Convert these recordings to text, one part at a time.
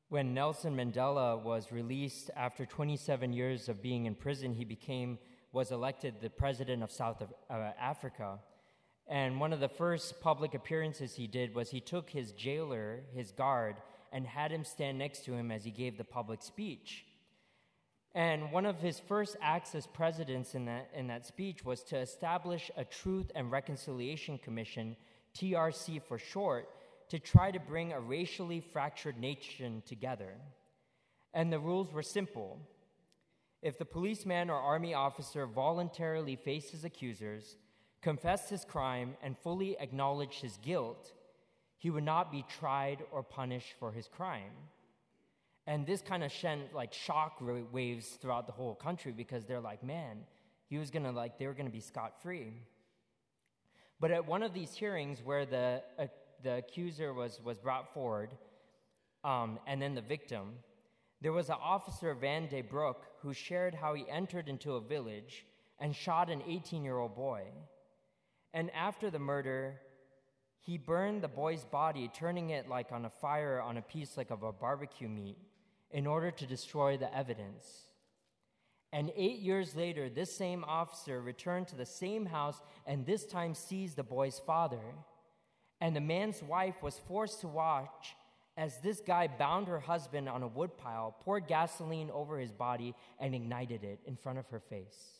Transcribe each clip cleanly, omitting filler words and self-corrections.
When Nelson Mandela was released after 27 years of being in prison, he was elected the president of South Africa. And one of the first public appearances he did was he took his jailer, his guard, and had him stand next to him as he gave the public speech. And one of his first acts as president in that speech was to establish a Truth and Reconciliation Commission, TRC for short, to try to bring a racially fractured nation together. And the rules were simple. If the policeman or army officer voluntarily faced his accusers, confessed his crime, and fully acknowledged his guilt, he would not be tried or punished for his crime. And this kind of sent shock waves throughout the whole country, because they're like, man, they were gonna be scot-free. But at one of these hearings where the accuser was brought forward, and then the victim, there was an officer, Van de Broek, who shared how he entered into a village and shot an 18-year-old boy. And after the murder, he burned the boy's body, turning it on a fire on a piece of a barbecue meat in order to destroy the evidence. And 8 years later, this same officer returned to the same house and this time seized the boy's father. And the man's wife was forced to watch as this guy bound her husband on a woodpile, poured gasoline over his body, and ignited it in front of her face.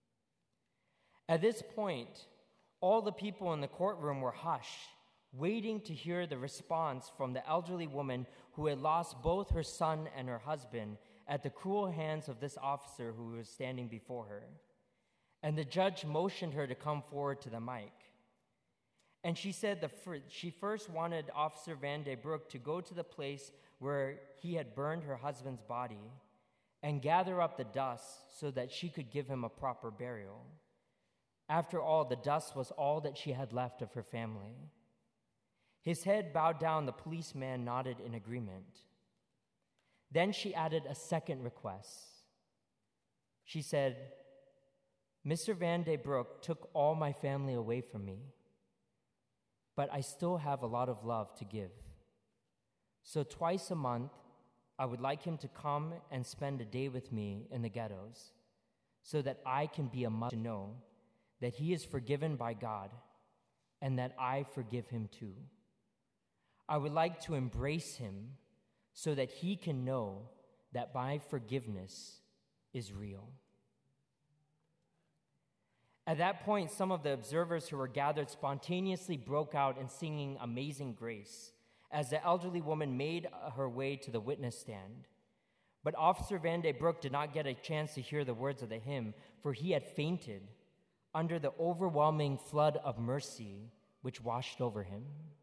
At this point, all the people in the courtroom were hushed, waiting to hear the response from the elderly woman who had lost both her son and her husband at the cruel hands of this officer who was standing before her. And the judge motioned her to come forward to the mic. And she said she first wanted Officer Van de Broek to go to the place where he had burned her husband's body and gather up the dust so that she could give him a proper burial. After all, the dust was all that she had left of her family. His head bowed down, the policeman nodded in agreement. Then she added a second request. She said, "Mr. Van de Broek took all my family away from me, but I still have a lot of love to give. So twice a month, I would like him to come and spend a day with me in the ghettos so that I can be a mother to know that he is forgiven by God and that I forgive him too. I would like to embrace him so that he can know that my forgiveness is real." At that point, some of the observers who were gathered spontaneously broke out in singing Amazing Grace as the elderly woman made her way to the witness stand. But Officer Van de Broek did not get a chance to hear the words of the hymn, for he had fainted under the overwhelming flood of mercy which washed over him.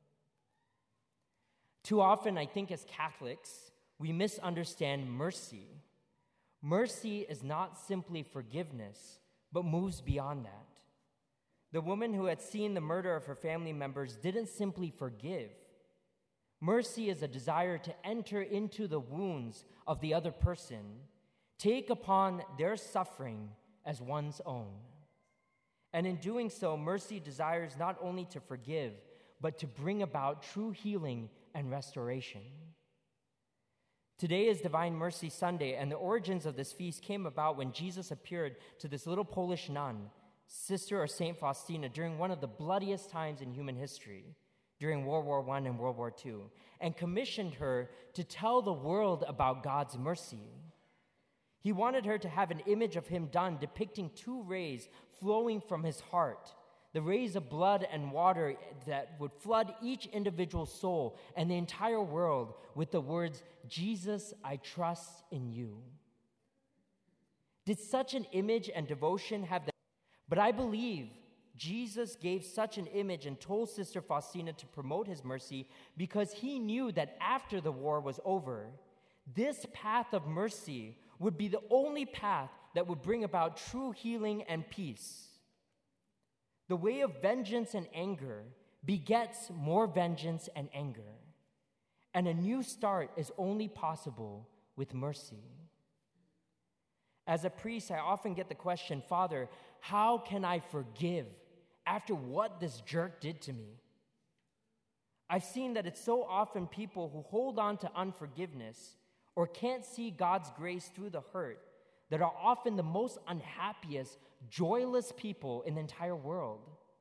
Too often, I think as Catholics, we misunderstand mercy. Mercy is not simply forgiveness, but moves beyond that. The woman who had seen the murder of her family members didn't simply forgive. Mercy is a desire to enter into the wounds of the other person, take upon their suffering as one's own. And in doing so, mercy desires not only to forgive, but to bring about true healing and restoration. Today is Divine Mercy Sunday, and the origins of this feast came about when Jesus appeared to this little Polish nun, Sister or Saint Faustina, during one of the bloodiest times in human history, during World War I and World War II, and commissioned her to tell the world about God's mercy. He wanted her to have an image of him done depicting two rays flowing from his heart, the rays of blood and water that would flood each individual soul and the entire world with the words, "Jesus, I trust in you." Did such an image and devotion have the... But I believe Jesus gave such an image and told Sister Faustina to promote his mercy because he knew that after the war was over, this path of mercy would be the only path that would bring about true healing and peace. The way of vengeance and anger begets more vengeance and anger. And a new start is only possible with mercy. As a priest, I often get the question, "Father, how can I forgive after what this jerk did to me? I've seen that it's so often people who hold on to unforgiveness or can't see God's grace through the hurt that are often the most unhappiest, joyless people in the entire world.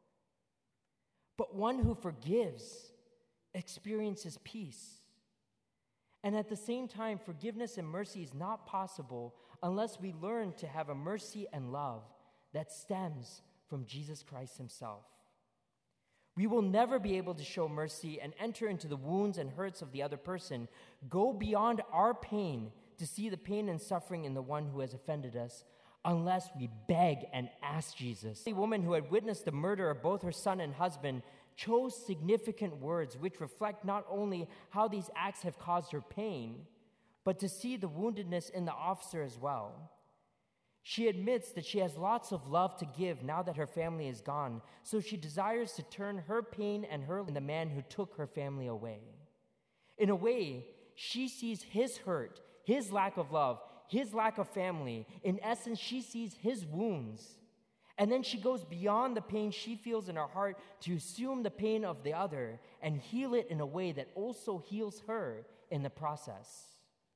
But one who forgives experiences peace. And at the same time, forgiveness and mercy is not possible unless we learn to have a mercy and love that stems from Jesus Christ himself. We will never be able to show mercy and enter into the wounds and hurts of the other person, go beyond our pain to see the pain and suffering in the one who has offended us, unless we beg and ask Jesus. The woman who had witnessed the murder of both her son and husband chose significant words which reflect not only how these acts have caused her pain, but to see the woundedness in the officer as well. She admits that she has lots of love to give now that her family is gone, so she desires to turn her pain and her in the man who took her family away. In a way, she sees his hurt, his lack of love, his lack of family. In essence, she sees his wounds. And then she goes beyond the pain she feels in her heart to assume the pain of the other and heal it in a way that also heals her in the process.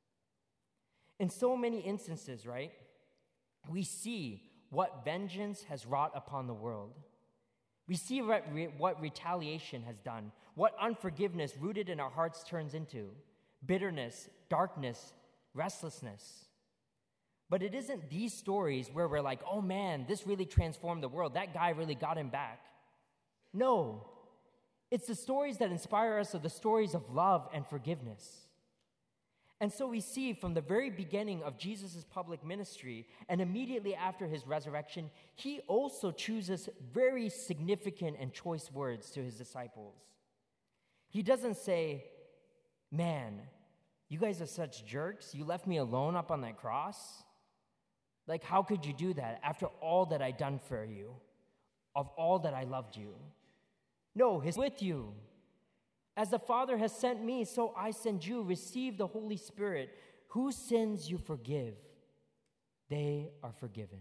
In so many instances, right? We see what vengeance has wrought upon the world. We see what retaliation has done, what unforgiveness rooted in our hearts turns into: bitterness, darkness, restlessness. But it isn't these stories where we're like, oh man, this really transformed the world. That guy really got him back. No, it's the stories that inspire us, are the stories of love and forgiveness. And so we see from the very beginning of Jesus' public ministry and immediately after his resurrection, he also chooses very significant and choice words to his disciples. He doesn't say, man, you guys are such jerks. You left me alone up on that cross. Like, how could you do that after all that I've done for you, of all that I loved you? No, he's with you. As the Father has sent me, so I send you. Receive the Holy Spirit. Whose sins you forgive, they are forgiven.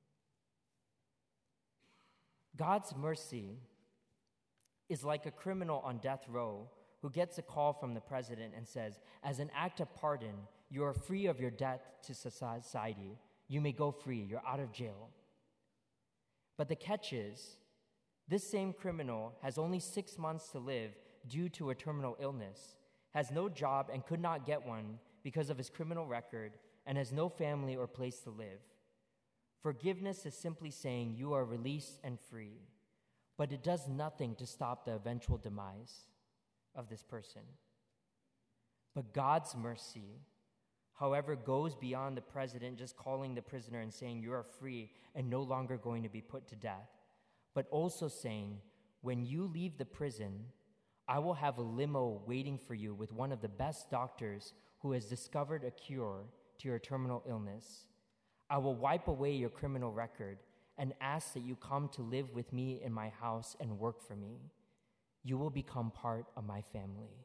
God's mercy is like a criminal on death row who gets a call from the president and says, as an act of pardon, you are free of your debt to society. You may go free. You're out of jail. But the catch is, this same criminal has only 6 months to live due to a terminal illness, has no job and could not get one because of his criminal record, and has no family or place to live. Forgiveness is simply saying you are released and free, but it does nothing to stop the eventual demise of this person. But God's mercy, however, goes beyond the president just calling the prisoner and saying you are free and no longer going to be put to death, but also saying, when you leave the prison, I will have a limo waiting for you with one of the best doctors who has discovered a cure to your terminal illness. I will wipe away your criminal record and ask that you come to live with me in my house and work for me. You will become part of my family.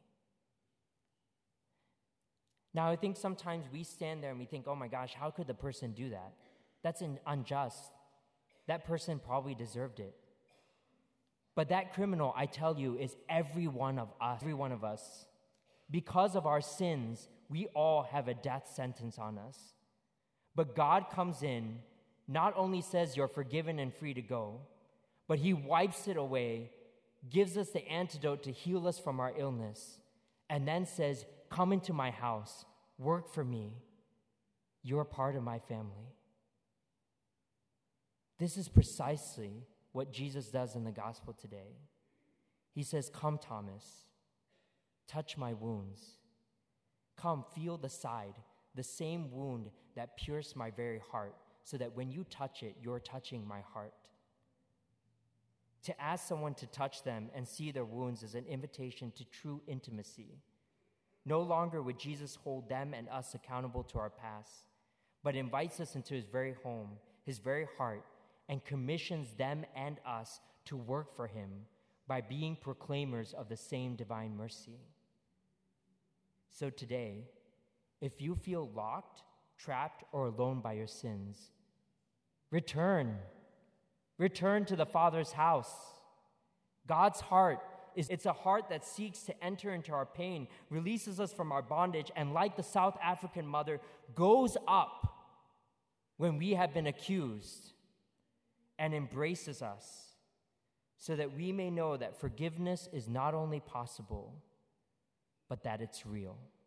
Now, I think sometimes we stand there and we think, oh my gosh, how could the person do that? That's unjust. That person probably deserved it. But that criminal, I tell you, is every one of us. Because of our sins, we all have a death sentence on us. But God comes in, not only says you're forgiven and free to go, but he wipes it away, gives us the antidote to heal us from our illness, and then says, come into my house, work for me. You're part of my family. This is precisely what Jesus does in the gospel today. He says, come, Thomas, touch my wounds. Come, feel the side, the same wound that pierced my very heart, so that when you touch it, you're touching my heart. To ask someone to touch them and see their wounds is an invitation to true intimacy. No longer would Jesus hold them and us accountable to our past, but invites us into his very home, his very heart, and commissions them and us to work for him by being proclaimers of the same divine mercy. So today, if you feel locked, trapped, or alone by your sins, return. Return to the Father's house. God's heart it's a heart that seeks to enter into our pain, releases us from our bondage, and like the South African mother, goes up when we have been accused and embraces us so that we may know that forgiveness is not only possible, but that it's real.